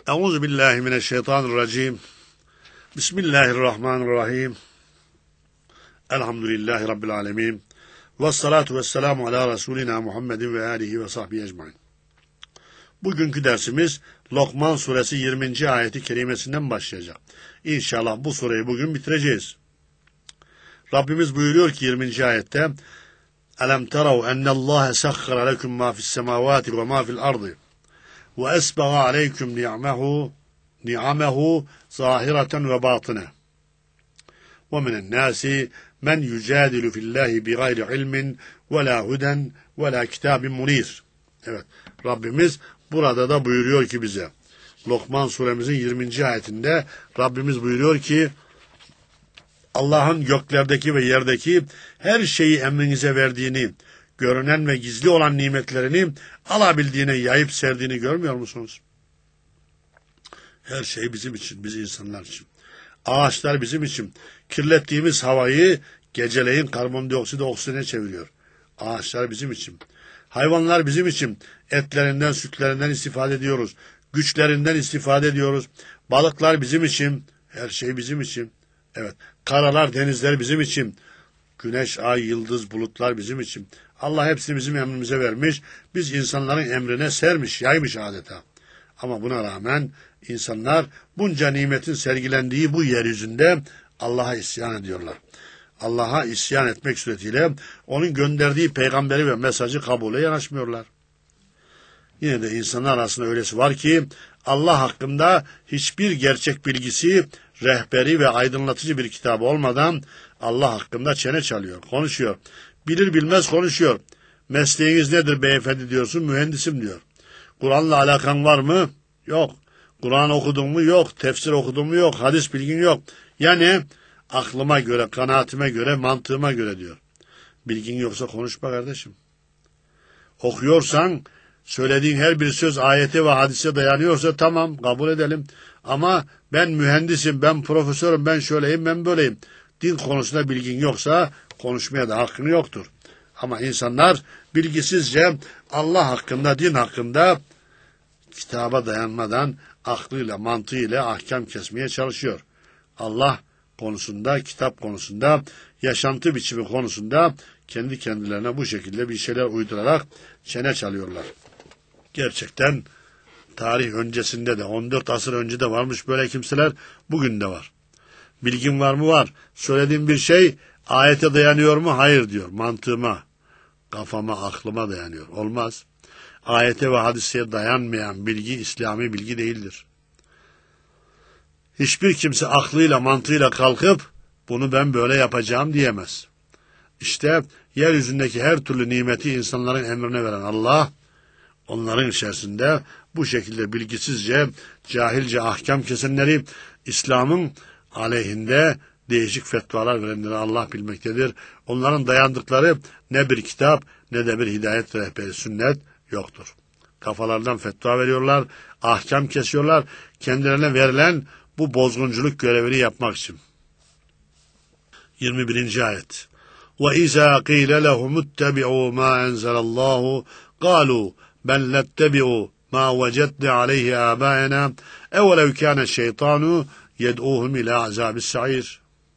Euzu billahi mineşşeytanirracim. Bismillahirrahmanirrahim. Elhamdülillahi Rabbil alemin. Vessalatu vesselamu ala Resulina Muhammedin ve alihi ve sahbihi ecmain. Bugünkü dersimiz Lokman suresi 20. ayeti kerimesinden başlayacak. İnşallah bu sureyi bugün bitireceğiz. Rabbimiz buyuruyor ki 20. ayette: Elem terav ennallâhe sekhara lekum ma fis semâvâti ve ma fil ardı ve esbagha aleyküm ni'amehu zahireten ve batine ve minen nâsi men yücadilu fillâhi bi gayri ilmin ve la huden ve la kitabin munir. Evet, Rabbimiz burada da buyuruyor ki bize, Lokman suremizin 20. ayetinde Rabbimiz buyuruyor ki, Allah'ın göklerdeki ve yerdeki her şeyi emrinize verdiğini, görünen ve gizli olan nimetlerini alabildiğine yayıp serdiğini görmüyor musunuz? Her şey bizim için, biz insanlar için. Ağaçlar bizim için. Kirlettiğimiz havayı geceleyin karbondioksit oksijene çeviriyor. Ağaçlar bizim için. Hayvanlar bizim için. Etlerinden, sütlerinden istifade ediyoruz. Güçlerinden istifade ediyoruz. Balıklar bizim için. Her şey bizim için. Evet. Karalar, denizler bizim için. Güneş, ay, yıldız, bulutlar bizim için. Allah hepsini bizim emrimize vermiş. Biz insanların emrine sermiş, yaymış adeta. Ama buna rağmen insanlar bunca nimetin sergilendiği bu yeryüzünde Allah'a isyan ediyorlar. Allah'a isyan etmek suretiyle onun gönderdiği peygamberi ve mesajı kabule yanaşmıyorlar. Yine de insanlar arasında öylesi var ki Allah hakkında hiçbir gerçek bilgisi, rehberi ve aydınlatıcı bir kitabı olmadan Allah hakkında çene çalıyor, konuşuyor. Bilir bilmez konuşuyor. Mesleğiniz nedir beyefendi diyorsun, mühendisim diyor. Kur'an'la alakan var mı? Yok. Kur'an okudun mu? Yok. Tefsir okudun mu? Yok. Hadis bilgin yok. Yani aklıma göre, kanaatime göre, mantığıma göre diyor. Bilgin yoksa konuşma kardeşim. Okuyorsan, söylediğin her bir söz ayete ve hadise dayanıyorsa tamam, kabul edelim. Ama ben mühendisim, ben profesörüm, ben şöyleyim, ben böyleyim. Din konusunda bilgin yoksa konuşmaya da hakkın yoktur. Ama insanlar bilgisizce Allah hakkında, din hakkında kitaba dayanmadan aklıyla, mantığıyla ahkam kesmeye çalışıyor. Allah konusunda, kitap konusunda, yaşantı biçimi konusunda kendi kendilerine bu şekilde bir şeyler uydurarak çene çalıyorlar. Gerçekten tarih öncesinde de 14 asır önce de varmış böyle kimseler, bugün de var. Bilgin var mı? Var. Söylediğim bir şey ayete dayanıyor mu? Hayır diyor. Mantığıma, kafama, aklıma dayanıyor. Olmaz. Ayete ve hadiseye dayanmayan bilgi İslami bilgi değildir. Hiçbir kimse aklıyla, mantığıyla kalkıp bunu ben böyle yapacağım diyemez. İşte yeryüzündeki her türlü nimeti insanların emrine veren Allah, onların içerisinde bu şekilde bilgisizce, cahilce ahkam kesenleri, İslam'ın aleyhinde değişik fetvalar verenleri Allah bilmektedir. Onların dayandıkları ne bir kitap ne de bir hidayet rehberi, sünnet yoktur. Kafalardan fetva veriyorlar, ahkam kesiyorlar, kendilerine verilen bu bozgunculuk görevini yapmak için. 21. ayet. وَاِذَا قِيلَ لَهُمُ اتَّبِعُوا مَا أَنْزَلَ اللّٰهُ قَالُوا بَلْ نَتَّبِعُوا مَا وَجَدْنَ عَلَيْهِ آبَاءَنَا اَوَلَوْ كَانَ الشَّيْطَانُ يَدْعُوهُمْ اِلَى عَذَابِ السَّعِيرِ.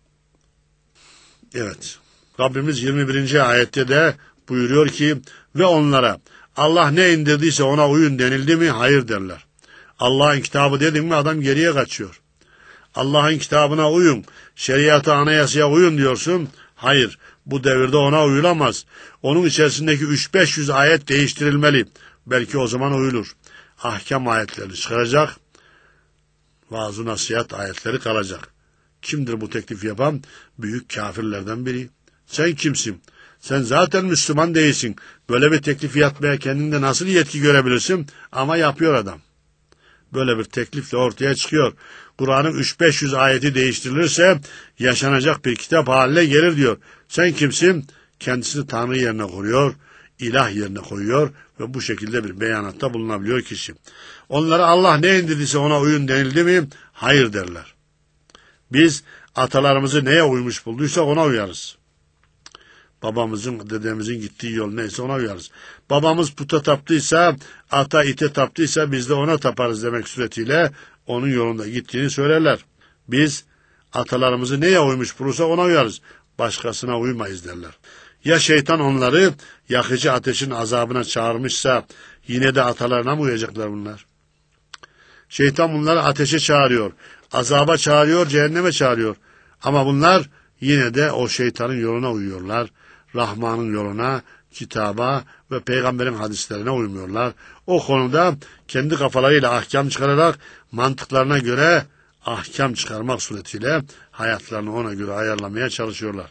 Evet, Rabbimiz 21. ayette de buyuruyor ki, ve onlara Allah ne indirdiyse ona uyun denildi mi? Hayır derler. Allah'ın kitabı dedin mi adam geriye kaçıyor. Allah'ın kitabına uyun, şeriata, anayasaya uyun diyorsun. Hayır, bu devirde ona uyulamaz. Onun içerisindeki 300-500 ayet değiştirilmeli. Belki o zaman uyulur. Ahkam ayetleri çıkaracak, vaaz-ı nasihat ayetleri kalacak. Kimdir bu teklif yapan? Büyük kafirlerden biri. Sen kimsin? Sen zaten Müslüman değilsin. Böyle bir teklif yapmaya kendinde nasıl yetki görebilirsin? Ama yapıyor adam. Böyle bir teklifle ortaya çıkıyor. Kur'an'ın 300-500 ayeti değiştirilirse yaşanacak bir kitap haline gelir diyor. Sen kimsin? Kendisini Tanrı yerine koyuyor, ilah yerine koyuyor ve bu şekilde bir beyanatta bulunabiliyor kişi. Onlara Allah ne indirdiyse ona uyun denildi mi? Hayır derler. Biz atalarımızı neye uymuş bulduysa ona uyarız. Babamızın, dedemizin gittiği yol neyse ona uyarız. Babamız puta taptıysa, ata ite taptıysa biz de ona taparız demek suretiyle onun yolunda gittiğini söylerler. Biz atalarımızı neye uymuş bulursa ona uyarız. Başkasına uymayız derler. Ya şeytan onları yakıcı ateşin azabına çağırmışsa yine de atalarına mı uyacaklar bunlar? Şeytan bunları ateşe çağırıyor, azaba çağırıyor, cehenneme çağırıyor. Ama bunlar yine de o şeytanın yoluna uyuyorlar. Rahman'ın yoluna, kitaba ve peygamberin hadislerine uymuyorlar. O konuda kendi kafalarıyla ahkam çıkararak mantıklarına göre ahkam çıkarmak suretiyle hayatlarını ona göre ayarlamaya çalışıyorlar.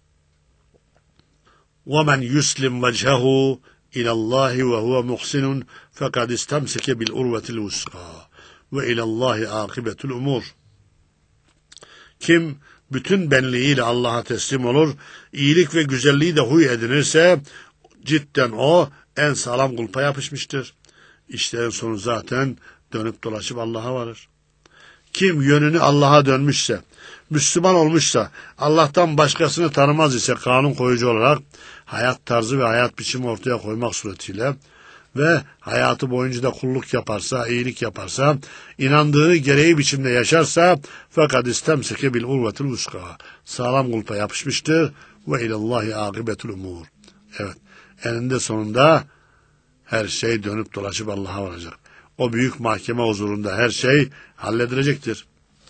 وَمَنْ يُسْلِمْ وَجْهَهُ إِلَى اللّٰهِ وَهُوَ مُحْسِنٌ فَقَدْ اِسْتَمْسَكَ بِالْاُرْوَةِ الْوُسْقَى وَاِلَى اللّٰهِ عَاقِبَةُ الْاُمُورِ. Kim bütün benliğiyle Allah'a teslim olur, iyilik ve güzelliği de huy edinirse, cidden o en sağlam kulpa yapışmıştır. İşlerin sonu zaten dönüp dolaşıp Allah'a varır. Kim yönünü Allah'a dönmüşse, Müslüman olmuşsa, Allah'tan başkasını tanımaz ise kanun koyucu olarak hayat tarzı ve hayat biçimi ortaya koymak suretiyle ve hayatı boyunca da kulluk yaparsa, iyilik yaparsa, inandığı gereği biçimde yaşarsa fakat istemseke bil urvetul vuska, sağlam kulpa yapışmıştır ve ilallahi akibetul umur. Evet, eninde sonunda her şey dönüp dolaşıp Allah'a varacak. O büyük mahkeme huzurunda her şey halledilecektir.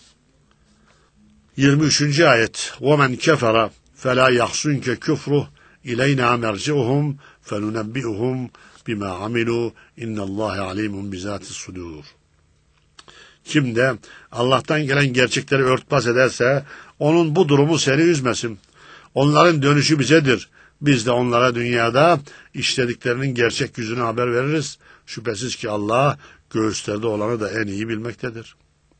23. ayet. وَمَنْ كَفَرَ فَلَا يَحْسُنْكَ كُفْرُهُ اِلَيْنَا مَرْجِعُهُمْ فَنُنَبِّئُهُمْ بِمَا عَمِلُوا اِنَّ اللّٰهَ عَلِيمٌ بِذَاتِ الصُّدُورِ. Kim de Allah'tan gelen gerçekleri örtbas ederse onun bu durumu seni üzmesin. Onların dönüşü bizedir. Biz de onlara dünyada işlediklerinin gerçek yüzünü haber veririz. Şüphesiz ki Allah göğüslerde olanı da en iyi bilmektedir.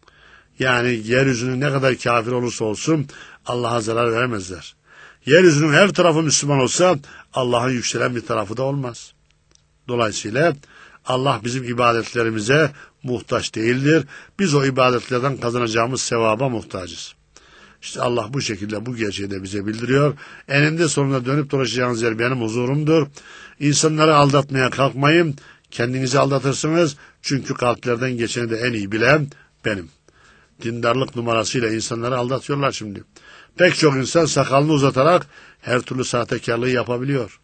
Yani yeryüzünün ne kadar kafir olursa olsun Allah'a zarar veremezler. Yeryüzünün her tarafı Müslüman olsa Allah'ın yükselen bir tarafı da olmaz. Dolayısıyla Allah bizim ibadetlerimize muhtaç değildir. Biz o ibadetlerden kazanacağımız sevaba muhtacız. İşte Allah bu şekilde bu gerçeği de bize bildiriyor. Eninde sonunda dönüp dolaşacağınız yer benim huzurumdur. İnsanları aldatmaya kalkmayın. Kendinizi aldatırsınız. Çünkü kalplerden geçeni de en iyi bilen benim. Dindarlık numarasıyla insanları aldatıyorlar şimdi. Pek çok insan sakalını uzatarak her türlü sahtekarlığı yapabiliyor.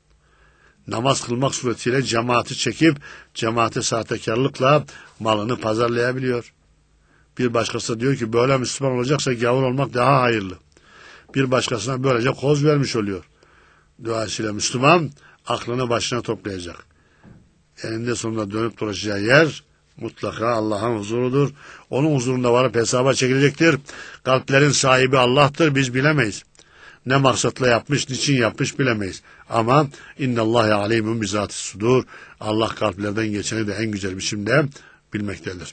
Namaz kılmak suretiyle cemaati çekip cemaate sahtekarlıkla malını pazarlayabiliyor. Bir başkası diyor ki böyle Müslüman olacaksa gavur olmak daha hayırlı. Bir başkasına böylece koz vermiş oluyor. Dolayısıyla Müslüman aklını başına toplayacak. Eninde sonunda dönüp dolaşacağı yer mutlaka Allah'ın huzurudur. Onun huzurunda varıp hesaba çekilecektir. Kalplerin sahibi Allah'tır, biz bilemeyiz. Ne maksatla yapmış, niçin yapmış bilemeyiz. Ama innallâhe alîmün bizâtis sudur. Allah kalplerden geçeni de en güzel biçimde bilmektedir.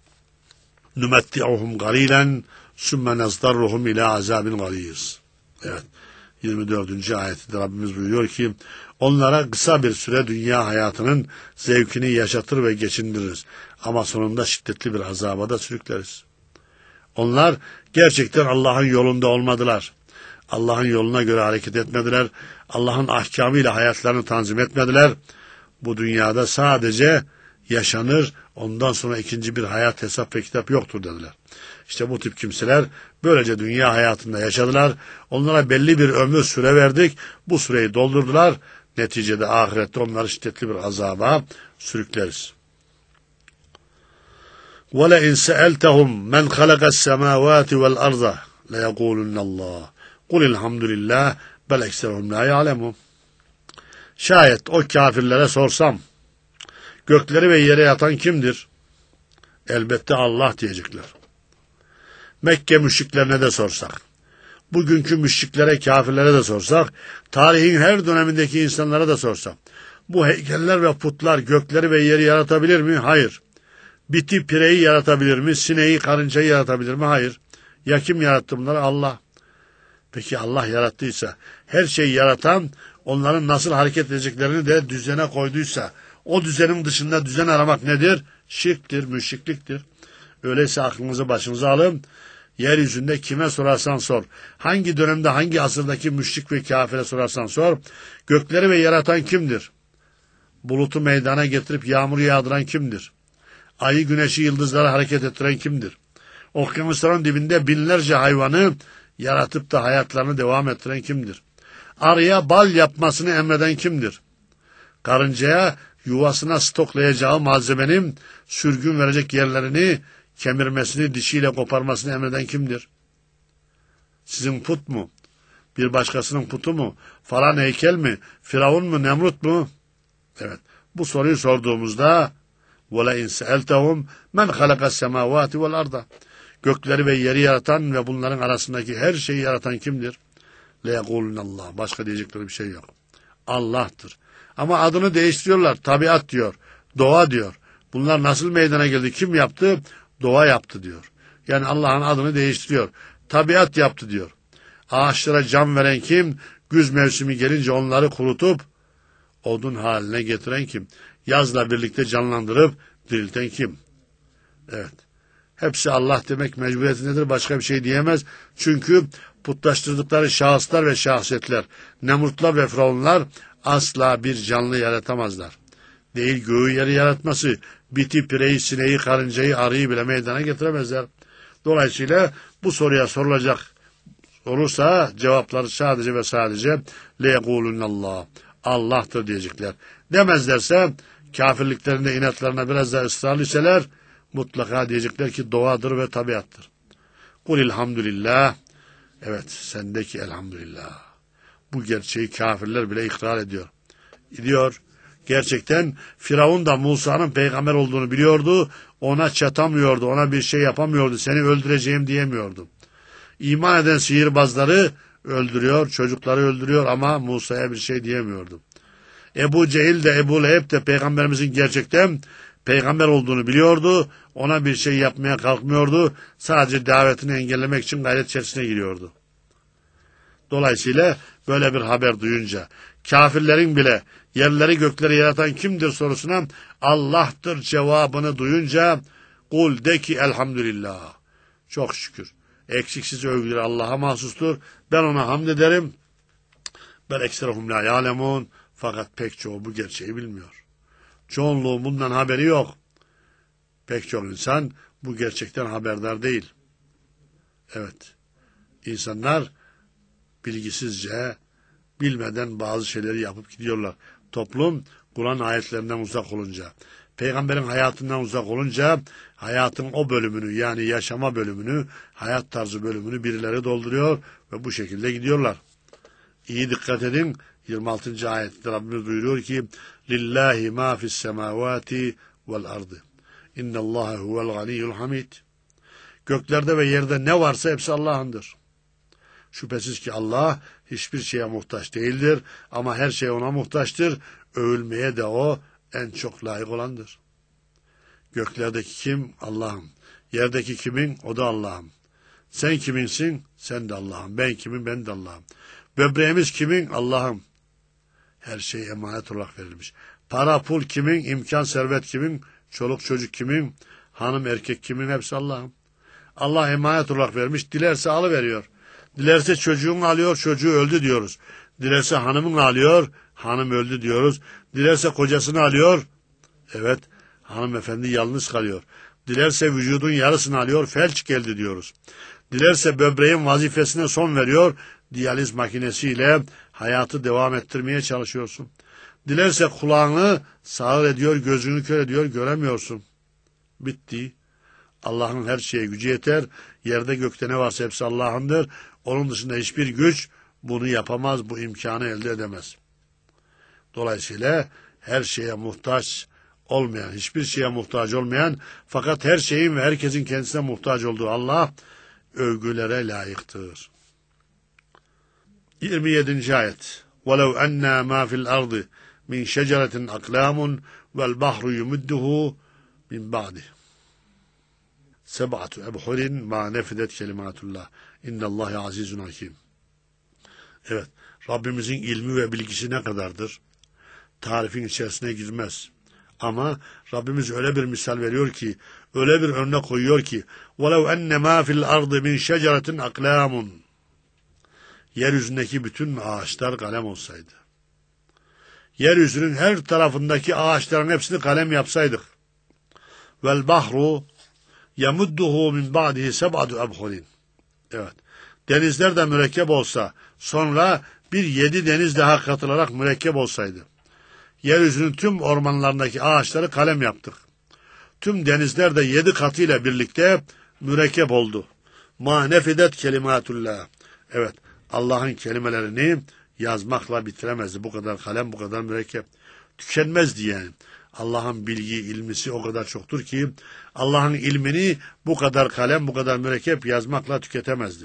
Numetti'uhum galilen sümme nezdarruhum ila azabin galiz. Evet. 24. ayette Rabbimiz buyuruyor ki onlara kısa bir süre dünya hayatının zevkini yaşatır ve geçindiririz. Ama sonunda şiddetli bir azaba da sürükleriz. Onlar gerçekten Allah'ın yolunda olmadılar. Allah'ın yoluna göre hareket etmediler. Allah'ın ahkamıyla hayatlarını tanzim etmediler. Bu dünyada sadece yaşanır, ondan sonra ikinci bir hayat, hesap ve kitap yoktur dediler. İşte bu tip kimseler böylece dünya hayatında yaşadılar. Onlara belli bir ömür süre verdik. Bu süreyi doldurdular. Neticede ahirette onları şiddetli bir azaba sürükleriz. وَلَاِنْ سَأَلْتَهُمْ مَنْ خَلَقَ السَّمَاوَاتِ وَالْأَرْضَ لَيَقُولُنَّ اللّٰهِ قُلِ الْحَمْدُ لِلّٰهِ بَلْ اَكْسَرُهُمْ لَا يَعْلَمُونَ. Şayet o kafirlere sorsam, gökleri ve yere yatan kimdir? Elbette Allah diyecekler. Mekke müşriklerine de sorsak, bugünkü müşriklere, kafirlere de sorsak, tarihin her dönemindeki insanlara da sorsak, bu heykeller ve putlar gökleri ve yeri yaratabilir mi? Hayır. Biti, pireyi yaratabilir mi? Sineği, karıncayı yaratabilir mi? Hayır. Ya kim yarattı bunları? Allah. Peki Allah yarattıysa, her şeyi yaratan, onların nasıl hareket edeceklerini de düzene koyduysa, o düzenin dışında düzen aramak nedir? Şirktir, müşrikliktir. Öyleyse aklınızı başınıza alın. Yeryüzünde kime sorarsan sor, hangi dönemde hangi asırdaki müşrik ve kafire sorarsan sor, gökleri ve yaratan kimdir? Bulutu meydana getirip yağmuru yağdıran kimdir? Ayı, güneşi, yıldızları hareket ettiren kimdir? Okyanusların dibinde binlerce hayvanı yaratıp da hayatlarını devam ettiren kimdir? Arıya bal yapmasını emreden kimdir? Karıncaya yuvasına stoklayacağı malzemenin sürgün verecek yerlerini kemirmesini, dişiyle koparmasını emreden kimdir? Sizin put mu? Bir başkasının putu mu? Falan heykel mi? Firavun mu? Nemrut mu? Evet. Bu soruyu sorduğumuzda وَلَاِنْ سَأَلْتَهُمْ مَنْ خَلَقَ السَّمَاوَاتِ وَالْاَرْضَ Gökleri ve yeri yaratan ve bunların arasındaki her şeyi yaratan kimdir? لَيَقُولُنَ اللّٰهِ Başka diyecekleri bir şey yok. Allah'tır. Ama adını değiştiriyorlar. Tabiat diyor. Doğa diyor. Bunlar nasıl meydana geldi? Kim yaptı? Doğa yaptı diyor. Yani Allah'ın adını değiştiriyor. Tabiat yaptı diyor. Ağaçlara can veren kim? Güz mevsimi gelince onları kurutup odun haline getiren kim? Yazla birlikte canlandırıp dirilten kim? Evet. Hepsi Allah demek mecburiyetindedir. Başka bir şey diyemez. Çünkü putlaştırdıkları şahıslar ve şahsiyetler, Nemrutlar ve Firavunlar asla bir canlı yaratamazlar. Değil göğü yeri yaratması, biti, pireyi, sineği, karıncayı, arıyı bile meydana getiremezler. Dolayısıyla bu soruya sorulacak olursa cevapları sadece ve sadece لَيَقُولُنَّ Allah'tır diyecekler. Demezlerse kafirliklerinde inatlarına biraz daha ısrarlı iseler mutlaka diyecekler ki doğadır ve tabiattır. Kulilhamdülillah. Evet, sendeki elhamdülillah. Bu gerçeği kafirler bile ikrar ediyor. Gidiyor. Gerçekten Firavun da Musa'nın peygamber olduğunu biliyordu. Ona çatamıyordu, ona bir şey yapamıyordu. Seni öldüreceğim diyemiyordu. İman eden sihirbazları öldürüyor, çocukları öldürüyor ama Musa'ya bir şey diyemiyordu. Ebu Cehil de Ebu Leheb de peygamberimizin gerçekten peygamber olduğunu biliyordu. Ona bir şey yapmaya kalkmıyordu. Sadece davetini engellemek için gayret içerisine giriyordu. Dolayısıyla böyle bir haber duyunca kafirlerin bile yerleri gökleri yaratan kimdir sorusuna Allah'tır cevabını duyunca kul de ki elhamdülillah. Çok şükür. Eksiksiz övgüler Allah'a mahsustur. Ben ona hamd ederim. Ben ekserahum la ya'lemun. Fakat pek çoğu bu gerçeği bilmiyor. Çoğunluğun bundan haberi yok. Pek çok insan bu gerçekten haberdar değil. Evet. İnsanlar bilgisizce, bilmeden bazı şeyleri yapıp gidiyorlar. Toplum Kur'an ayetlerinden uzak olunca, peygamberin hayatından uzak olunca hayatın o bölümünü yani yaşama bölümünü, hayat tarzı bölümünü birileri dolduruyor ve bu şekilde gidiyorlar. İyi dikkat edin. 26. ayette Rabbimiz buyuruyor ki Lillahi ma fis semavati vel ardı. İnnallâhe huvel ganiyyul hamid. Göklerde ve yerde ne varsa hepsi Allah'ındır. Şüphesiz ki Allah hiçbir şeye muhtaç değildir ama her şey ona muhtaçtır. Övülmeye de o en çok layık olandır. Göklerdeki kim? Allah'ım. Yerdeki kimin? O da Allah'ım. Sen kiminsin? Sen de Allah'ım. Ben kimim? Ben de Allah'ım. Böbreğimiz kimin? Allah'ım. Her şey emanet olarak verilmiş. Para, pul kimin? İmkan, servet kimin? Çoluk, çocuk kimin? Hanım, erkek kimin? Hepsi Allah'ım. Allah emanet olarak vermiş. Dilerse alıveriyor. Dilerse çocuğunu alıyor, çocuğu öldü diyoruz. Dilerse hanımını alıyor, hanım öldü diyoruz. Dilerse kocasını alıyor, evet, hanımefendi yalnız kalıyor. Dilerse vücudun yarısını alıyor, felç geldi diyoruz. Dilerse böbreğin vazifesine son veriyor, diyaliz makinesiyle hayatı devam ettirmeye çalışıyorsun. Dilerse kulağını sağır ediyor, gözünü kör ediyor, göremiyorsun. Bitti. Allah'ın her şeye gücü yeter. Yerde gökte ne varsa hepsi Allah'ındır. Onun dışında hiçbir güç bunu yapamaz, bu imkanı elde edemez. Dolayısıyla her şeye muhtaç olmayan, hiçbir şeye muhtaç olmayan fakat her şeyin ve herkesin kendisine muhtaç olduğu Allah övgülere layıktır. 27. ayet. وَلَوْ أَنَّا مَا فِي الْأَرْضِ مِنْ شَجَرَةٍ أَقْلَامٌ وَالْبَحْرُ يُمُدُّهُ مِنْ بَعْدِهِ Seb'atu ebhurin ma nefidet kelimatullah. İnnallâhe azizun hakim. Evet, Rabbimizin ilmi ve bilgisi ne kadardır? Tarifin içerisine girmez. Ama Rabbimiz öyle bir misal veriyor ki, öyle bir örnek koyuyor ki وَلَوْ اَنَّ مَا فِي الْأَرْضِ مِنْ شَجَرَةٍ اَقْلَامٌ Yeryüzündeki bütün ağaçlar kalem olsaydı. Yeryüzünün her tarafındaki ağaçların hepsini kalem yapsaydık. وَالْبَحْرُ يَمُدُّهُ مِنْ بَعْدِهِ سَبْعَةُ أَبْحُرٍ Evet. Denizler de mürekkep olsa, sonra bir 7 deniz daha katılarak mürekkep olsaydı. Yeryüzünün tüm ormanlarındaki ağaçları kalem yaptık. Tüm denizler de 7 katıyla birlikte mürekkep oldu. Ma nefidet kelimatullah. Evet, Allah'ın kelimelerini yazmakla bitiremezdi. Bu kadar kalem, bu kadar mürekkep. Tükenmezdi yani. Allah'ın bilgi, ilmisi o kadar çoktur ki Allah'ın ilmini bu kadar kalem, bu kadar mürekkep yazmakla tüketemezdi.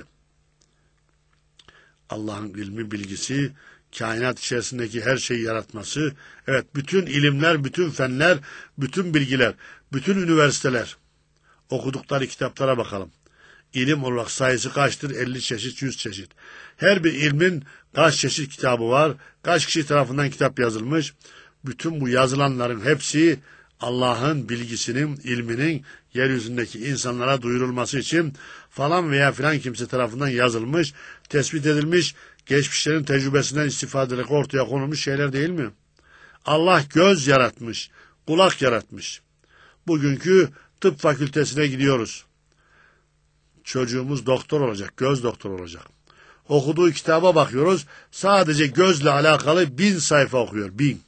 Allah'ın ilmi, bilgisi, kainat içerisindeki her şeyi yaratması, evet bütün ilimler, bütün fenler, bütün bilgiler, bütün üniversiteler, okudukları kitaplara bakalım. İlim olarak sayısı kaçtır? 50 çeşit, 100 çeşit. Her bir ilmin kaç çeşit kitabı var, kaç kişi tarafından kitap yazılmış. Bütün bu yazılanların hepsi Allah'ın bilgisinin, ilminin yeryüzündeki insanlara duyurulması için falan veya filan kimse tarafından yazılmış, tespit edilmiş, geçmişlerin tecrübesinden istifade ederek ortaya konulmuş şeyler değil mi? Allah göz yaratmış, kulak yaratmış. Bugünkü tıp fakültesine gidiyoruz. Çocuğumuz doktor olacak, göz doktoru olacak. Okuduğu kitaba bakıyoruz, sadece gözle alakalı 1000 sayfa okuyor, 1000.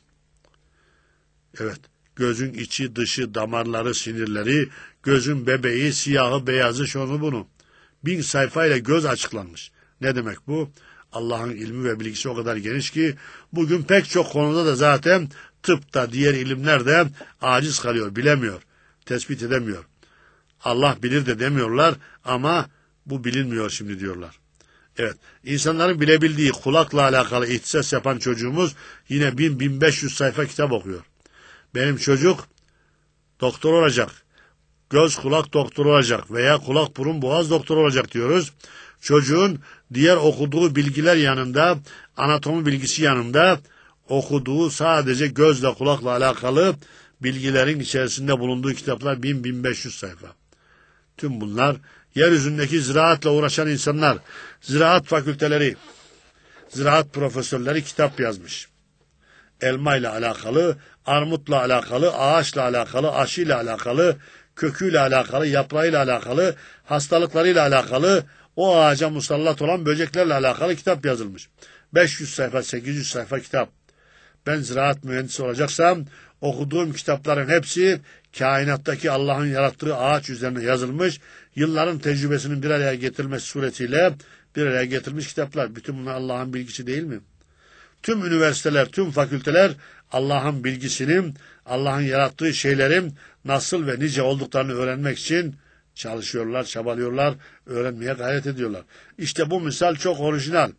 Evet, gözün içi, dışı, damarları, sinirleri, gözün bebeği, siyahı, beyazı, şunu bunu. 1000 sayfayla göz açıklanmış. Ne demek bu? Allah'ın ilmi ve bilgisi o kadar geniş ki bugün pek çok konuda da zaten tıpta, diğer ilimlerde aciz kalıyor, bilemiyor, tespit edemiyor. Allah bilir de demiyorlar ama bu bilinmiyor şimdi diyorlar. Evet, insanların bilebildiği kulakla alakalı ihtisas yapan çocuğumuz yine 1000-1500 sayfa kitap okuyor. Benim çocuk doktor olacak, göz kulak doktoru olacak veya kulak burun boğaz doktoru olacak diyoruz. Çocuğun diğer okuduğu bilgiler yanında, anatomi bilgisi yanında okuduğu sadece gözle kulakla alakalı bilgilerin içerisinde bulunduğu kitaplar 1000-1500 sayfa. Tüm bunlar yeryüzündeki ziraatla uğraşan insanlar, ziraat fakülteleri, ziraat profesörleri kitap yazmış. Elma ile alakalı, armutla alakalı, ağaçla alakalı, aşıyla alakalı, köküyle alakalı, yaprağıyla alakalı, hastalıklarıyla alakalı, o ağaca musallat olan böceklerle alakalı kitap yazılmış. 500 sayfa, 800 sayfa kitap. Ben ziraat mühendisi olacaksam okuduğum kitapların hepsi kainattaki Allah'ın yarattığı ağaç üzerine yazılmış, yılların tecrübesinin bir araya getirilmesi suretiyle bir araya getirilmiş kitaplar. Bütün bunlar Allah'ın bilgisi değil mi? Tüm üniversiteler, tüm fakülteler Allah'ın bilgisinin, Allah'ın yarattığı şeylerin nasıl ve nice olduklarını öğrenmek için çalışıyorlar, çabalıyorlar, öğrenmeye gayret ediyorlar. İşte bu misal çok orijinal.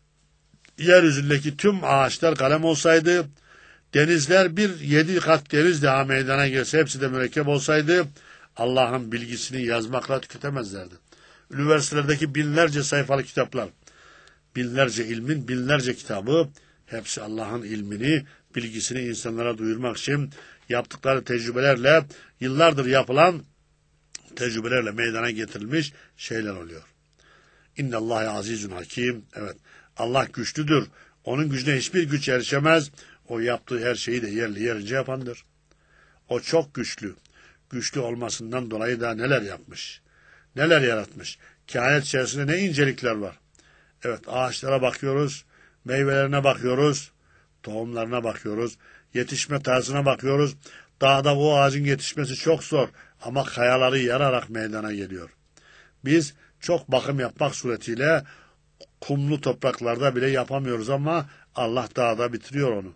Yeryüzündeki tüm ağaçlar kalem olsaydı, denizler bir 7 kat deniz daha meydana gelse, hepsi de mürekkep olsaydı, Allah'ın bilgisini yazmakla tüketemezlerdi. Üniversitelerdeki binlerce sayfalı kitaplar, binlerce ilmin binlerce kitabı, hepsi Allah'ın ilmini, bilgisini insanlara duyurmak için yaptıkları tecrübelerle, yıllardır yapılan tecrübelerle meydana getirilmiş şeyler oluyor. İnnallâhe azizun hakim. Evet, Allah güçlüdür. Onun gücüne hiçbir güç erişemez. O yaptığı her şeyi de yerli yerince yapandır. O çok güçlü. Güçlü olmasından dolayı da neler yapmış, neler yaratmış. Kainat içerisinde ne incelikler var. Evet, ağaçlara bakıyoruz, meyvelerine bakıyoruz, tohumlarına bakıyoruz, yetişme tarzına bakıyoruz. Dağda o ağacın yetişmesi çok zor ama kayaları yararak meydana geliyor. Biz çok bakım yapmak suretiyle kumlu topraklarda bile yapamıyoruz ama Allah dağda bitiriyor onu.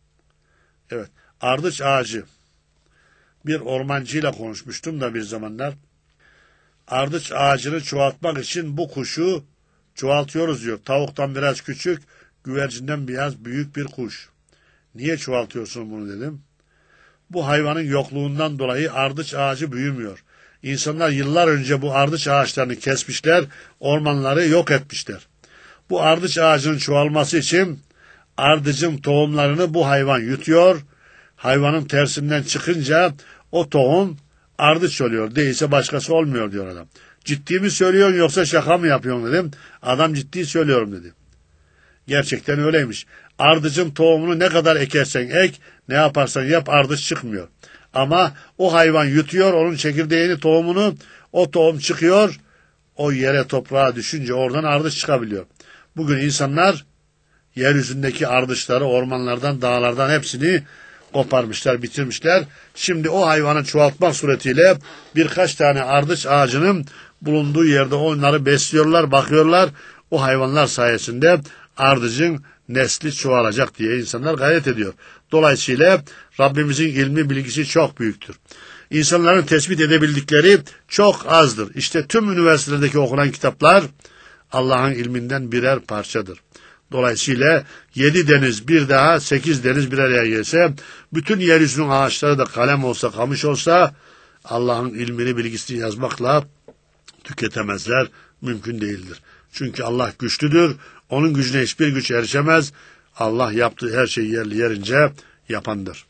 Evet, ardıç ağacı. Bir ormancıyla konuşmuştum da bir zamanlar. Ardıç ağacını çoğaltmak için bu kuşu çoğaltıyoruz diyor. Tavuktan biraz küçük, güvercinden biraz büyük bir kuş. Niye çoğaltıyorsun bunu dedim. Bu hayvanın yokluğundan dolayı ardıç ağacı büyümüyor. İnsanlar yıllar önce bu ardıç ağaçlarını kesmişler, ormanları yok etmişler. Bu ardıç ağacının çoğalması için ardıcın tohumlarını bu hayvan yutuyor. hayvanın tersinden çıkınca o tohum ardıç oluyor. Değilse başkası olmuyor diyor adam. Ciddi mi söylüyorsun yoksa şaka mı yapıyorsun dedim. Adam ciddi söylüyorum dedi. Gerçekten öyleymiş. Ardıcın tohumunu ne kadar ekersen ek, ne yaparsan yap ardıç çıkmıyor. Ama o hayvan yutuyor onun çekirdeğini, tohumunu, o tohum çıkıyor, o yere toprağa düşünce oradan ardıç çıkabiliyor. Bugün insanlar yeryüzündeki ardıçları ormanlardan, dağlardan hepsini koparmışlar, bitirmişler. Şimdi o hayvanı çoğaltmak suretiyle birkaç tane ardıç ağacının bulunduğu yerde onları besliyorlar, bakıyorlar. O hayvanlar sayesinde ardıcın nesli çoğalacak diye insanlar gayret ediyor. Dolayısıyla Rabbimizin ilmi bilgisi çok büyüktür. İnsanların tespit edebildikleri çok azdır. İşte tüm üniversitelerdeki okunan kitaplar Allah'ın ilminden birer parçadır. Dolayısıyla 7 deniz bir daha 8 deniz bir araya gelse, bütün yeryüzünün ağaçları da kalem olsa, kamış olsa Allah'ın ilmini, bilgisini yazmakla tüketemezler, mümkün değildir. Çünkü Allah güçlüdür, onun gücüne hiçbir güç erişemez. Allah yaptığı her şeyi yerli yerince yapandır.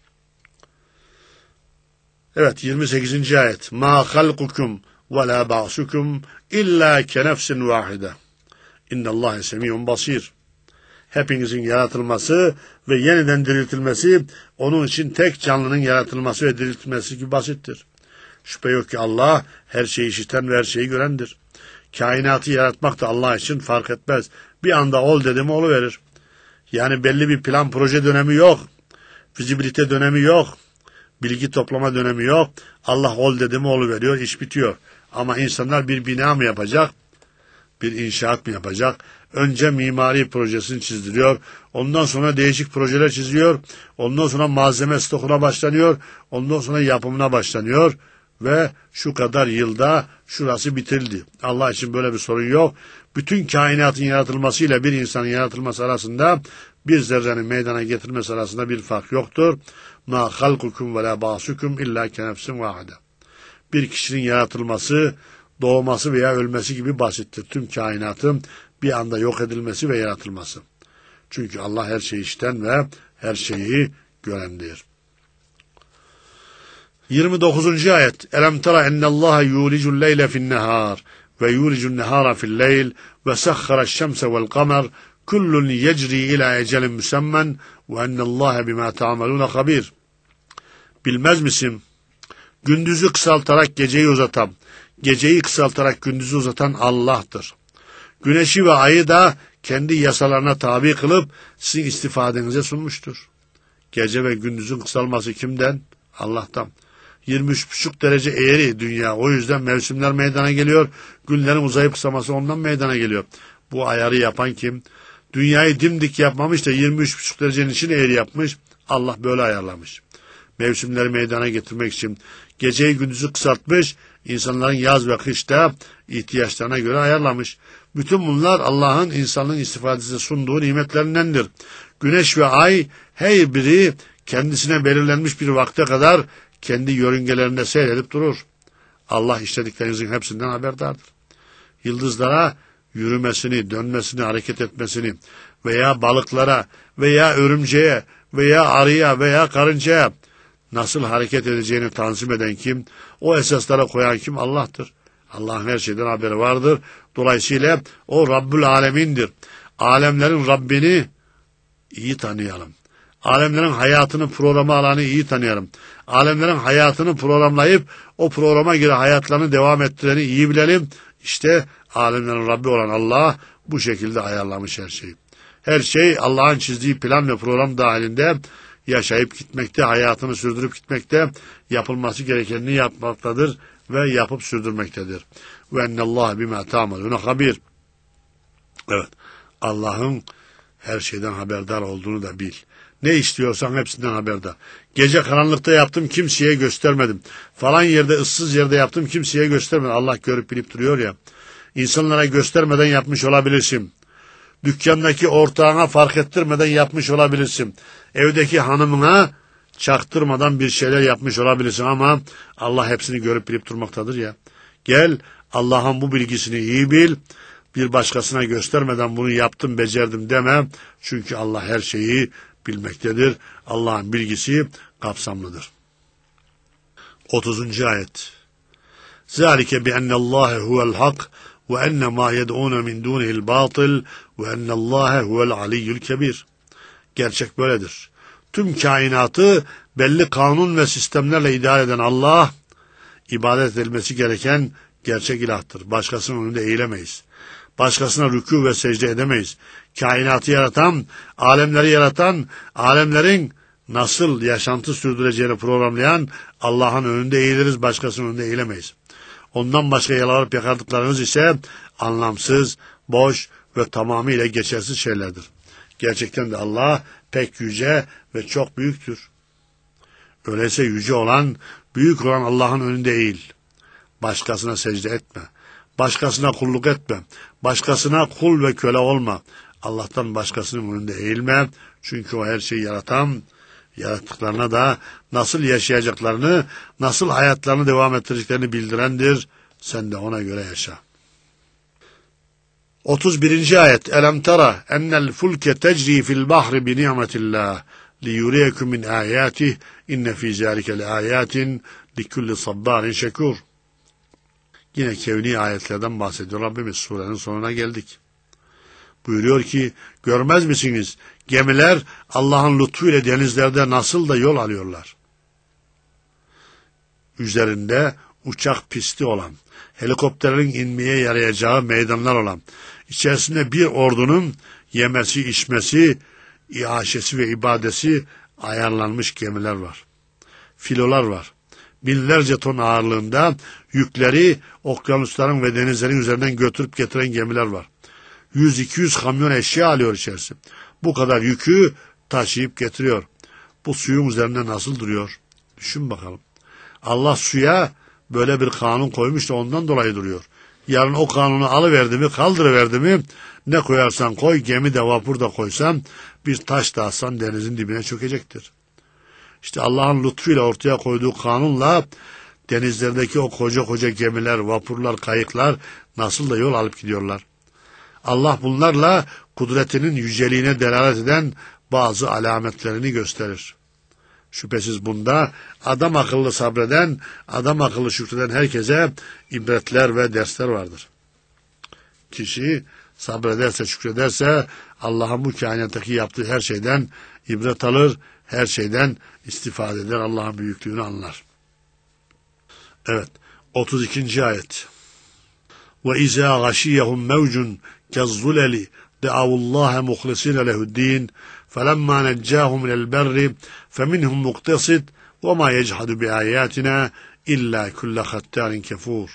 Evet, 28. ayet. Ma halkukum ve la ba'sukum illa kenefsin vahide. İnnallâhe semî'un basîr. Hepinizin yaratılması ve yeniden diriltilmesi onun için tek canlının yaratılması ve diriltilmesi gibi basittir. Şüphe yok ki Allah her şeyi işiten ve her şeyi görendir. Kainatı yaratmak da Allah için fark etmez. Bir anda ol dedi mi oluverir. Yani belli bir plan proje dönemi yok. Fizibilite dönemi yok. Bilgi toplama dönemi yok. Allah ol dedi mi oluveriyor, iş bitiyor. Ama insanlar bir bina mı yapacak? Bir inşaat mı yapacak? Önce mimari projesini çizdiriyor. Ondan sonra değişik projeler çiziyor. Ondan sonra malzeme stokuna başlanıyor. Ondan sonra yapımına başlanıyor. Ve şu kadar yılda şurası bitirildi. Allah için böyle bir sorun yok. Bütün kainatın yaratılmasıyla bir insanın yaratılması arasında, bir zerrenin meydana getirilmesi arasında bir fark yoktur. Ma halkukum ve la ba'sukum illa kenefsin vahide. Bir kişinin yaratılması, doğması veya ölmesi gibi basittir. Tüm kainatın bir anda yok edilmesi ve yaratılması. Çünkü Allah her şeyi işiten ve her şeyi görendir. 29. ayet. Elem tera ennallaha yulicul leyle fi'n-nehâr ve yulicun nehâra fi'l-leyl ve sahhara's-şemse ve'l-kamer kullun yecri ila ecelin musamman ve ennallaha bima ta'malun habir. Bilmez misin? Gündüzü kısaltarak geceyi uzatan, geceyi kısaltarak gündüzü uzatan Allah'tır. Güneşi ve ayı da kendi yasalarına tabi kılıp sizin istifadenize sunmuştur. Gece ve gündüzün kısalması kimden? Allah'tan. 23,5 derece eğri dünya. O yüzden mevsimler meydana geliyor. Günlerin uzayıp kısaması ondan meydana geliyor. Bu ayarı yapan kim? Dünyayı dimdik yapmamış da 23,5 derecenin içine eğri yapmış. Allah böyle ayarlamış. Mevsimleri meydana getirmek için geceyi gündüzü kısaltmış. İnsanların yaz ve kışta ihtiyaçlarına göre ayarlamış. Bütün bunlar Allah'ın insanlığın istifadesine sunduğu nimetlerindendir. Güneş ve ay her biri kendisine belirlenmiş bir vakte kadar kendi yörüngelerinde seyredip durur. Allah işlediklerinizin hepsinden haberdardır. Yıldızlara yürümesini, dönmesini, hareket etmesini veya balıklara veya örümceğe veya arıya veya karıncaya nasıl hareket edeceğini tanzim eden kim? O esaslara koyan kim? Allah'tır. Allah'ın her şeyden haberi vardır. Dolayısıyla o Rabbül Alemin'dir. Alemlerin Rabbini iyi tanıyalım. Alemlerin hayatını programa alanı iyi tanıyalım. Alemlerin hayatını programlayıp o programa göre hayatlarını devam ettireni iyi bilelim. İşte alemlerin Rabbi olan Allah bu şekilde ayarlamış her şeyi. Her şey Allah'ın çizdiği plan ve program dahilinde yaşayıp gitmekte, hayatını sürdürüp gitmekte, yapılması gerekenini yapmaktadır ve yapıp sürdürmektedir. Ve ennallâhe bimâ ta'malûne habir. Evet, Allah'ın her şeyden haberdar olduğunu da bil. Ne istiyorsan hepsinden haberdar. Gece karanlıkta yaptım, kimseye göstermedim. Falan yerde, ıssız yerde yaptım, kimseye göstermedim. Allah görüp bilip duruyor ya. İnsanlara göstermeden yapmış olabilirsin. Dükkandaki ortağına fark ettirmeden yapmış olabilirsin. Evdeki hanımına çaktırmadan bir şeyler yapmış olabilirsin ama Allah hepsini görüp bilip durmaktadır ya. Gel Allah'ın bu bilgisini iyi bil. Bir başkasına göstermeden bunu yaptım, becerdim deme. Çünkü Allah her şeyi bilmektedir. Allah'ın bilgisi kapsamlıdır. 30. ayet. Zalike bi ennallâhe huvel hak ve enne mâ yed'ûne min dûnihil bâtil ve ennallâhe huvel aliyyül kebir. Gerçek böyledir. Tüm kainatı belli kanun ve sistemlerle idare eden Allah, ibadet edilmesi gereken gerçek ilahtır. Başkasının önünde eğilemeyiz. Başkasına rükû ve secde edemeyiz. Kainatı yaratan, alemleri yaratan, alemlerin nasıl yaşantı sürdüreceğini programlayan Allah'ın önünde eğiliriz, başkasının önünde eğilemeyiz. Ondan başka yalanıp yakardıklarınız ise anlamsız, boş ve tamamıyla geçersiz şeylerdir. Gerçekten de Allah pek yüce ve çok büyüktür. Öyleyse yüce olan, büyük olan Allah'ın önünde eğil. Başkasına secde etme. Başkasına kulluk etme. Başkasına kul ve köle olma. Allah'tan başkasının önünde eğilme. Çünkü o her şeyi yaratan, yarattıklarına da nasıl yaşayacaklarını, nasıl hayatlarını devam ettireceklerini bildirendir. Sen de ona göre yaşa. 31. ayet. Elem tera ennel fulke tecri fil bahri bi ni'metillah li yuriyekum min ayatih inne fi zalike le ayatin li kulli sabbarin şekur. Yine kevni ayetlerden bahsediyor Rabbimiz. Surenin sonuna geldik. Buyuruyor ki, görmez misiniz? Gemiler Allah'ın lütfuyla denizlerde nasıl da yol alıyorlar. Üzerinde uçak pisti olan, helikopterlerin inmeye yarayacağı meydanlar olan, içerisinde bir ordunun yemesi, içmesi, iaşesi ve ibadesi ayarlanmış gemiler var. Filolar var. Binlerce ton ağırlığında yükleri okyanusların ve denizlerin üzerinden götürüp getiren gemiler var. 100-200 kamyon eşya alıyor içerisi. Bu kadar yükü taşıyıp getiriyor. Bu suyun üzerinde nasıl duruyor? Düşün bakalım. Allah suya böyle bir kanun koymuş da ondan dolayı duruyor. Yarın o kanunu alıverdi mi, kaldırıverdi mi, ne koyarsan koy, gemi de vapur da koysan, bir taş da atsan denizin dibine çökecektir. İşte Allah'ın lütfuyla ortaya koyduğu kanunla denizlerdeki o koca koca gemiler, vapurlar, kayıklar nasıl da yol alıp gidiyorlar. Allah bunlarla kudretinin yüceliğine delalet eden bazı alametlerini gösterir. Şüphesiz bunda adam akıllı sabreden, adam akıllı şükreden herkese ibretler ve dersler vardır. Kişi sabrederse, şükrederse Allah'ın bu kainattaki yaptığı her şeyden ibret alır, her şeyden istifade eder, Allah'ın büyüklüğünü anlar. Evet, 32. ayet. وَاِذَا غَشِيَهُمْ مَوْجٌ كَالظُّلَلِ دَعَوُوا اللّٰهَ مُخْلِصِينَ لَهُ الدِّينَ فَلَمَّا نَجَّاهُمْ إِلَى الْبَرِّ فَمِنْهُمْ مُقْتَصِدٌ وَمَا يَجْحَدُ بِآيَاتِنَا إِلَّا كُلَّ خَتَّارٍ كَفُورٍ.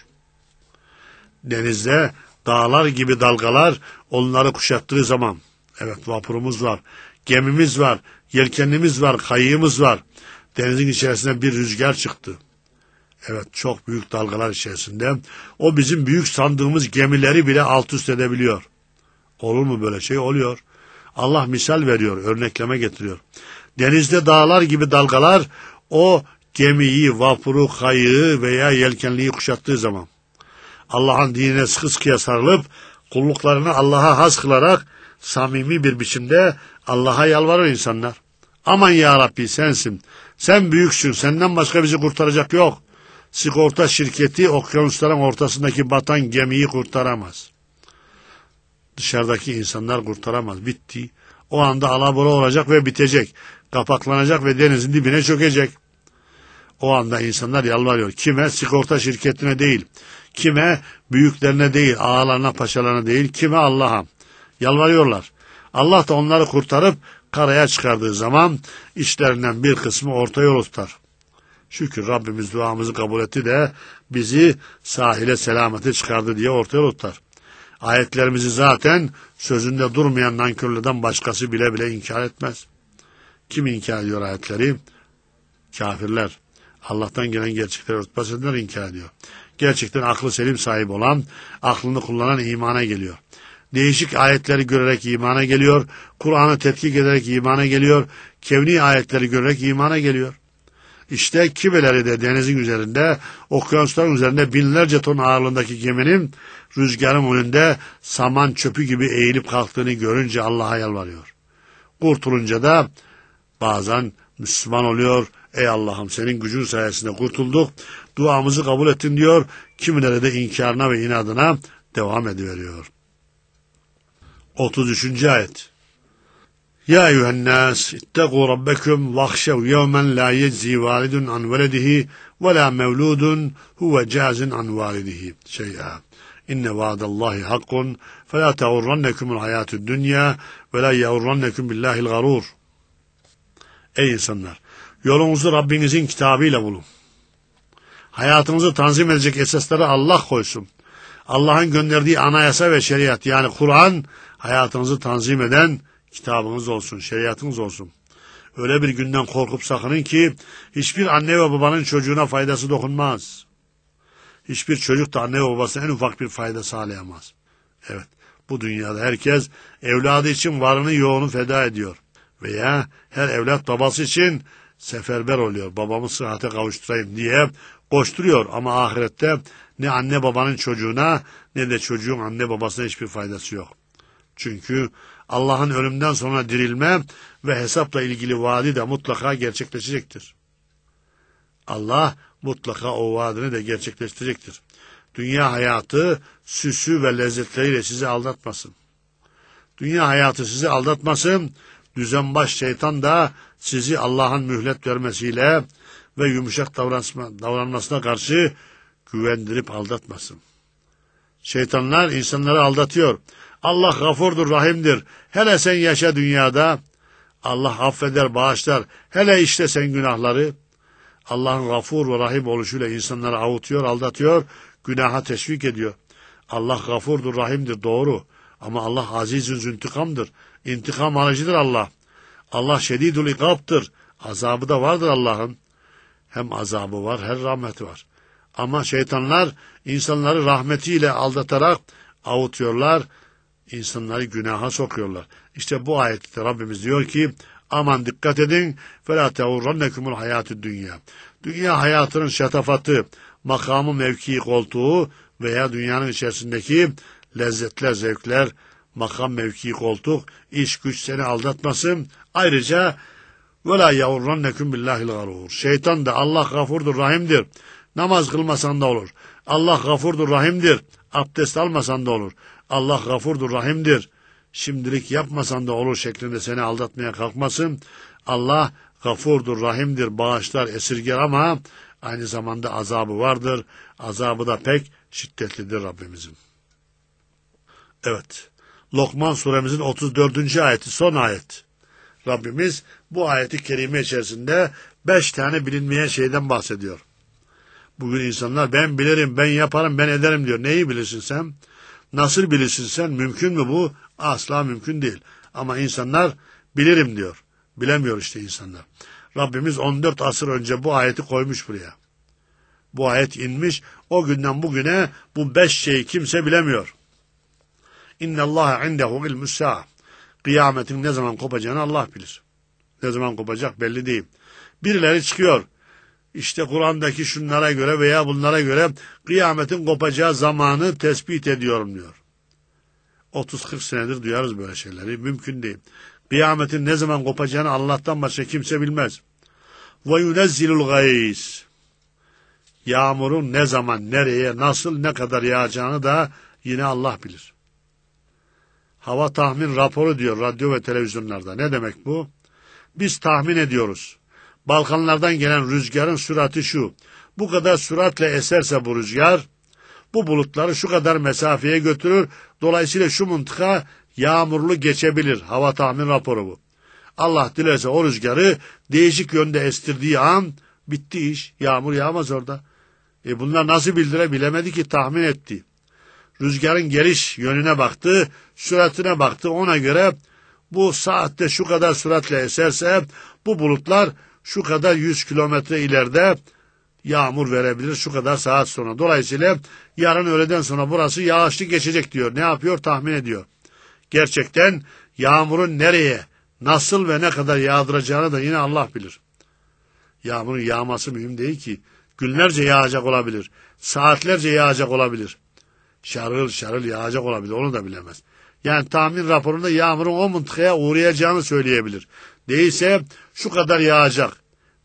Denizde dağlar gibi dalgalar onları kuşattığı zaman, evet vapurumuz var, gemimiz var, yelkenimiz var, kayığımız var. Denizin içerisinde bir rüzgar çıktı. Evet, çok büyük dalgalar içerisinde. O bizim büyük sandığımız gemileri bile alt üst edebiliyor. Olur mu böyle şey? Oluyor. Allah misal veriyor, örnekleme getiriyor. Denizde dağlar gibi dalgalar o gemiyi, vapuru, kayığı veya yelkenliği kuşattığı zaman Allah'ın dinine sıkı sıkıya sarılıp kulluklarını Allah'a has kılarak samimi bir biçimde Allah'a yalvarır insanlar. Aman ya Rabbi sensin, sen büyüksün, senden başka bizi kurtaracak yok. Sigorta şirketi okyanusların ortasındaki batan gemiyi kurtaramaz. Dışarıdaki insanlar kurtaramaz. Bitti. O anda alabora olacak ve bitecek. Kapaklanacak ve denizin dibine çökecek. O anda insanlar yalvarıyor. Kime? Sigorta şirketine değil. Kime? Büyüklerine değil, ağalarına, paşalarına değil. Kime? Allah'a. Yalvarıyorlar. Allah da onları kurtarıp karaya çıkardığı zaman işlerinden bir kısmı orta yol tutar. Şükür Rabbimiz duamızı kabul etti de bizi sahile selamete çıkardı diye orta yol tutar. Ayetlerimizi zaten sözünde durmayan nankörlerden başkası bile bile inkar etmez. Kim inkar ediyor ayetleri? Kafirler. Allah'tan gelen gerçekleri örtbas edenler inkar ediyor. Gerçekten aklı selim sahibi olan, aklını kullanan imana geliyor. Değişik ayetleri görerek imana geliyor. Kur'an'ı tetkik ederek imana geliyor. Kevni ayetleri görerek imana geliyor. İşte kimileri de denizin üzerinde, okyanusların üzerinde binlerce ton ağırlığındaki geminin rüzgarın önünde saman çöpü gibi eğilip kalktığını görünce Allah'a yalvarıyor. Kurtulunca da bazen Müslüman oluyor, Ey Allah'ım senin gücün sayesinde kurtulduk. Duamızı kabul ettin diyor. Kimileri de inkarına ve inadına devam ediveriyor. 33. ayet. Ya eyyühennâs ittegû rabbekum vahşev yevmen la yeczi validun an veledihi ve la mevludun huve cazin an validihi şey'a. İnne vaadallahi hakkun fe la teğurrannekumul hayâtud dünya ve la yeğurrannekum billahil garûr. Ey insanlar! Yolunuzu Rabbinizin kitabıyla bulun. Hayatınızı tanzim edecek esasları Allah koysun. Allah'ın gönderdiği anayasa ve şeriat yani Kur'an hayatınızı tanzim eden kitabınız olsun, şeriatınız olsun. Öyle bir günden korkup sakının ki hiçbir anne ve babanın çocuğuna faydası dokunmaz. Hiçbir çocuk da anne ve babasına en ufak bir fayda sağlayamaz. Evet, bu dünyada herkes evladı için varını yoğunu feda ediyor. Veya her evlat babası için seferber oluyor. Babamı sıhhate kavuşturayım diye koşturuyor. Ama ahirette ne anne babanın çocuğuna ne de çocuğun anne babasına hiçbir faydası yok. Çünkü Allah'ın ölümden sonra dirilme ve hesapla ilgili vaadi de mutlaka gerçekleşecektir. Allah mutlaka o vaadini de gerçekleştirecektir. Dünya hayatı süsü ve lezzetleriyle sizi aldatmasın. Dünya hayatı sizi aldatmasın. Düzenbaş şeytan da sizi Allah'ın mühlet vermesiyle ve yumuşak davranmasına karşı güvendirip aldatmasın. Şeytanlar insanları aldatıyor. Allah gafurdur, rahimdir. Hele sen yaşa dünyada. Allah affeder, bağışlar. Hele işte sen günahları. Allah'ın gafur ve rahim oluşuyla insanları avutuyor, aldatıyor, günaha teşvik ediyor. Allah gafurdur, rahimdir, doğru. Ama Allah azizün züntikamdır. İntikam alıcıdır Allah. Allah şedidul ikabdır. Azabı da vardır Allah'ın. Hem azabı var, hem rahmeti var. Ama şeytanlar insanları rahmetiyle aldatarak avutuyorlar, insanları günaha sokuyorlar. İşte bu ayette Rabbimiz diyor ki, aman dikkat edin, فَلَا تَغُرَّنَّكُمُ الْحَيَاتُ dünya. Dünya hayatının şatafatı, makamı, mevkii, koltuğu veya dünyanın içerisindeki lezzetler, zevkler, makam, mevki, koltuk, iş, güç seni aldatmasın. Ayrıca وَلَا يَغُرَّنَّكُمْ بِاللّٰهِ الْغَرُورِ. Şeytan da Allah gafurdur, rahimdir. Namaz kılmasan da olur. Allah gafurdur, rahimdir. Abdest almasan da olur. Allah gafurdur, rahimdir. Şimdilik yapmasan da olur şeklinde seni aldatmaya kalkmasın. Allah gafurdur, rahimdir, bağışlar, esirger ama aynı zamanda azabı vardır. Azabı da pek şiddetlidir Rabbimizin. Evet, Lokman suremizin 34. ayeti, son ayet. Rabbimiz bu ayeti kerime içerisinde 5 tane bilinmeyen şeyden bahsediyor. Bugün insanlar ben bilirim, ben yaparım, ben ederim diyor. Neyi bilirsin sen? Nasıl bilirsin sen? Mümkün mü bu? Asla mümkün değil. Ama insanlar bilirim diyor. Bilemiyor işte insanlar. Rabbimiz 14 asır önce bu ayeti koymuş buraya. Bu ayet inmiş. O günden bugüne bu 5 şeyi kimse bilemiyor. İnnallâhe indehu ilmü's-sâ. Kıyametin ne zaman kopacağını Allah bilir. Ne zaman kopacak belli değil. Birileri çıkıyor. İşte Kur'an'daki şunlara göre veya bunlara göre kıyametin kopacağı zamanı tespit ediyorum diyor. 30-40 senedir duyarız böyle şeyleri. Mümkün değil. Kıyametin ne zaman kopacağını Allah'tan başka kimse bilmez. وَيُنَزِّلُ الْغَيْسِ. Yağmurun ne zaman, nereye, nasıl, ne kadar yağacağını da yine Allah bilir. Hava tahmin raporu diyor radyo ve televizyonlarda. Ne demek bu? Biz tahmin ediyoruz. Balkanlardan gelen rüzgarın sürati şu. Bu kadar süratle eserse bu rüzgar, bu bulutları şu kadar mesafeye götürür. Dolayısıyla şu mıntıka yağmurlu geçebilir. Hava tahmin raporu bu. Allah dilerse o rüzgarı değişik yönde estirdiği an bitti iş. Yağmur yağmaz orada. Bunlar nasıl bilemedi ki, tahmin etti. Rüzgarın geliş yönüne baktı, süratine baktı. Ona göre bu saatte şu kadar süratle eserse bu bulutlar şu kadar 100 kilometre ileride yağmur verebilir şu kadar saat sonra. Dolayısıyla yarın öğleden sonra burası yağışlı geçecek diyor. Ne yapıyor? Tahmin ediyor. Gerçekten yağmurun nereye, nasıl ve ne kadar yağdıracağını da yine Allah bilir. Yağmurun yağması mühim değil ki. Günlerce yağacak olabilir. Saatlerce yağacak olabilir. Şarıl şarıl yağacak olabilir. Onu da bilemez. Yani tahmin raporunda yağmurun o mıntıkaya uğrayacağını söyleyebilir. Değilse şu kadar yağacak.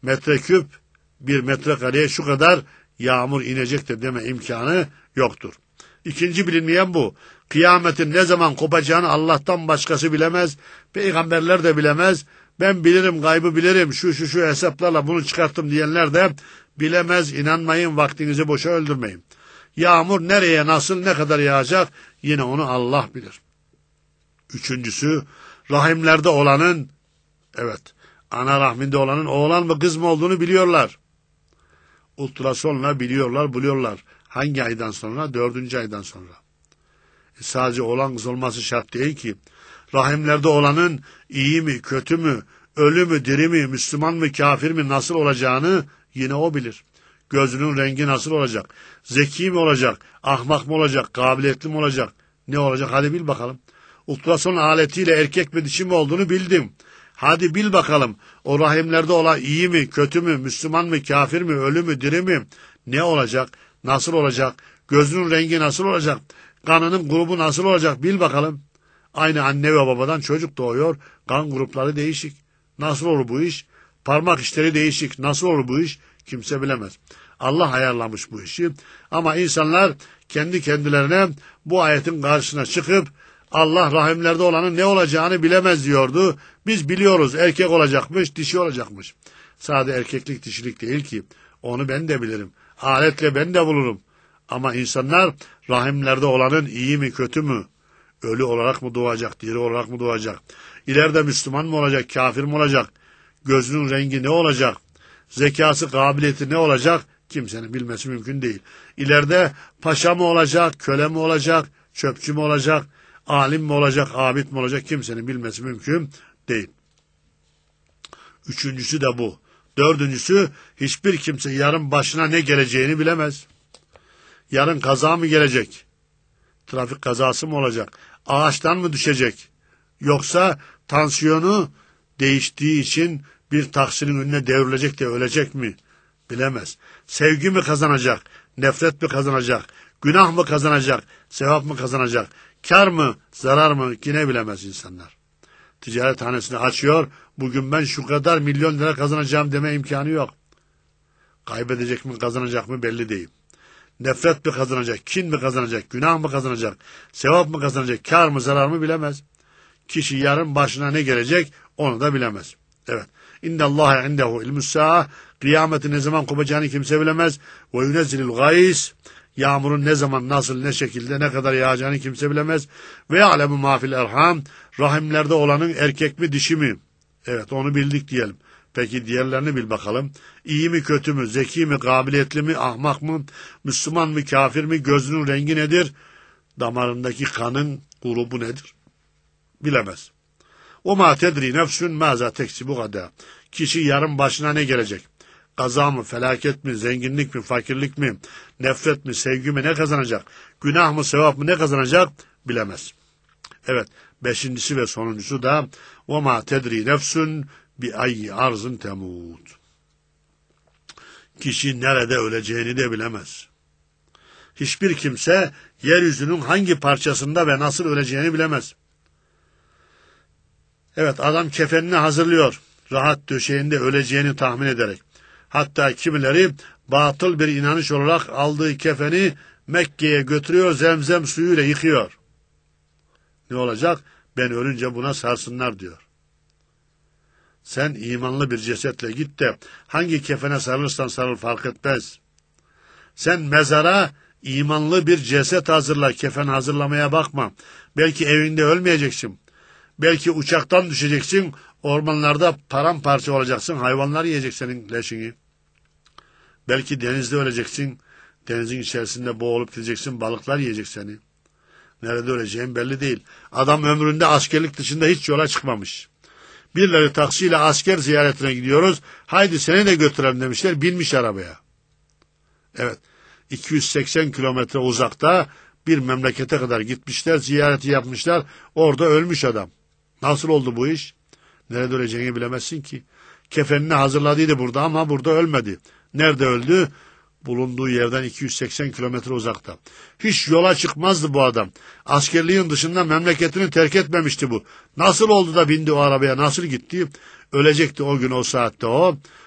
metreküp bir metrekareye şu kadar yağmur inecek de deme imkanı yoktur. İkinci bilinmeyen bu. Kıyametin ne zaman kopacağını Allah'tan başkası bilemez. Peygamberler de bilemez. Ben bilirim, gaybı bilirim, şu hesaplarla bunu çıkarttım diyenler de bilemez. İnanmayın, vaktinizi boşa öldürmeyin. Yağmur nereye, nasıl, ne kadar yağacak yine onu Allah bilir. Üçüncüsü, rahimlerde olanın, evet, ana rahminde olanın oğlan mı kız mı olduğunu biliyorlar. Ultrasonla biliyorlar, buluyorlar. Hangi aydan sonra? 4. aydan sonra. Sadece oğlan kız olması şart değil ki. Rahimlerde olanın iyi mi, kötü mü, ölü mü, diri mi, Müslüman mı, kafir mi, nasıl olacağını yine o bilir. Gözünün rengi nasıl olacak? Zeki mi olacak? Ahmak mı olacak? Kabiliyetli mi olacak? Ne olacak? Hadi bil bakalım. Ultrason aletiyle erkek mi dişi mi olduğunu bildim. Hadi bil bakalım. O rahimlerde olan iyi mi, kötü mü, Müslüman mı, kafir mi, ölü mü, diri mi? Ne olacak? Nasıl olacak? Gözünün rengi nasıl olacak? Kanının grubu nasıl olacak? Bil bakalım. Aynı anne ve babadan çocuk doğuyor. Kan grupları değişik. Nasıl olur bu iş? Parmak işleri değişik. Nasıl olur bu iş? Kimse bilemez. Allah ayarlamış bu işi. Ama insanlar kendi kendilerine bu ayetin karşısına çıkıp Allah rahimlerde olanın ne olacağını bilemez diyordu. Biz biliyoruz, erkek olacakmış, dişi olacakmış. Sadece erkeklik, dişilik değil ki. Onu ben de bilirim. Aletle ben de bulurum. Ama insanlar rahimlerde olanın iyi mi, kötü mü? Ölü olarak mı doğacak, diri olarak mı doğacak? İleride Müslüman mı olacak, kafir mi olacak? Gözünün rengi ne olacak? Zekası, kabiliyeti ne olacak? Kimsenin bilmesi mümkün değil. İleride paşa mı olacak, köle mi olacak, çöpçü mü olacak, alim mi olacak, abid mi olacak? Kimsenin bilmesi mümkün değil. Üçüncüsü de bu. Dördüncüsü, hiçbir kimse yarın başına ne geleceğini bilemez. Yarın kaza mı gelecek? Trafik kazası mı olacak? Ağaçtan mı düşecek? Yoksa tansiyonu değiştiği için bir taksinin önüne devrilecek de ölecek mi? Bilemez. Sevgi mi kazanacak? Nefret mi kazanacak? Günah mı kazanacak? Sevap mı kazanacak? Kar mı? Zarar mı? Yine bilemez insanlar. Ticarethanesini açıyor. Bugün ben şu kadar milyon lira kazanacağım deme imkanı yok. Kaybedecek mi, kazanacak mı belli değil. Nefret mi kazanacak, kin mi kazanacak, günah mı kazanacak, sevap mı kazanacak, kar mı, zarar mı bilemez. Kişi yarın başına ne gelecek onu da bilemez. Evet. İnnallâhe indehu ilmü's-sâ'a. Kıyametin ne zaman kopacağını kimse bilemez. Ve yunezzilil gâis. Yağmurun ne zaman, nasıl, ne şekilde, ne kadar yağacağını kimse bilemez. Ve ya'lemu mâ fil erham. Rahimlerde olanın erkek mi, dişi mi? Evet, onu bildik diyelim. Peki diğerlerini bil bakalım. İyi mi, kötü mü, zeki mi, kabiliyetli mi, ahmak mı, Müslüman mı, kafir mi, gözünün rengi nedir? Damarındaki kanın grubu nedir? Bilemez. O ma tedri nefsün maza teksibu gada. Kişi yarın başına ne gelecek? Kaza mı, felaket mi, zenginlik mi, fakirlik mi, nefret mi, sevgi mi, ne kazanacak? Günah mı, sevap mı, ne kazanacak? Bilemez. Evet, beşincisi ve sonuncusu da o ma tedri nefsün bi ayyi arzın temut. Kişi nerede öleceğini de bilemez. Hiçbir kimse yeryüzünün hangi parçasında ve nasıl öleceğini bilemez. Evet, adam kefenini hazırlıyor. Rahat döşeğinde öleceğini tahmin ederek. Hatta kimileri batıl bir inanış olarak aldığı kefeni Mekke'ye götürüyor, zemzem suyuyla yıkıyor. Ne olacak? Ben ölünce buna sarsınlar diyor. Sen imanlı bir cesetle git de hangi kefene sarılırsan sarıl fark etmez. Sen mezara imanlı bir ceset hazırla, kefen hazırlamaya bakma. Belki evinde ölmeyeceksin. Belki uçaktan düşeceksin, ormanlarda paramparça olacaksın, hayvanlar yiyecek senin leşini. Belki denizde öleceksin, denizin içerisinde boğulup gideceksin, balıklar yiyecek seni. Nerede öleceğin belli değil. Adam ömründe askerlik dışında hiç yola çıkmamış. Birileri taksiyle asker ziyaretine gidiyoruz, haydi seni de götürelim demişler, binmiş arabaya. Evet, 280 kilometre uzakta bir memlekete kadar gitmişler, ziyareti yapmışlar, orada ölmüş adam. Nasıl oldu bu iş? Nerede öleceğini bilemezsin ki. Kefenini hazırladıydı burada ama burada ölmedi. Nerede öldü? Bulunduğu yerden 280 kilometre uzakta. Hiç yola çıkmazdı bu adam. Askerliğin dışında memleketini terk etmemişti bu. Nasıl oldu da bindi o arabaya, nasıl gitti? Ölecekti o gün o saatte o.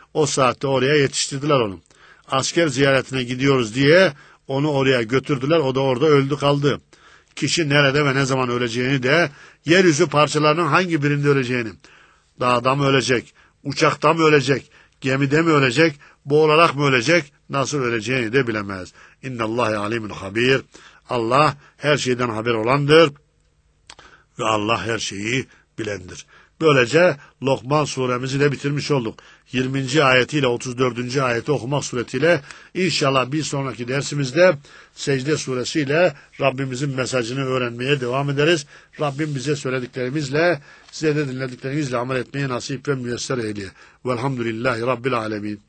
O saatte oraya yetiştirdiler onu. Asker ziyaretine gidiyoruz diye onu oraya götürdüler. O da orada öldü kaldı. Kişi nerede ve ne zaman öleceğini de, yeryüzü parçalarının hangi birinde öleceğini, dağda mı ölecek, uçakta mı ölecek, gemide mi ölecek, boğularak mı ölecek, nasıl öleceğini de bilemez. İnnallâhe alimul habir. Allah her şeyden haber olandır ve Allah her şeyi bilendir. Böylece Lokman suremizi de bitirmiş olduk. 20. ayetiyle 34. ayeti okumak suretiyle inşallah bir sonraki dersimizde Secde suresiyle Rabbimizin mesajını öğrenmeye devam ederiz. Rabbim bize söylediklerimizle, size de dinlediklerimizle amel etmeye nasip ve müyesser eyleye. Velhamdülillahi Rabbil alemin.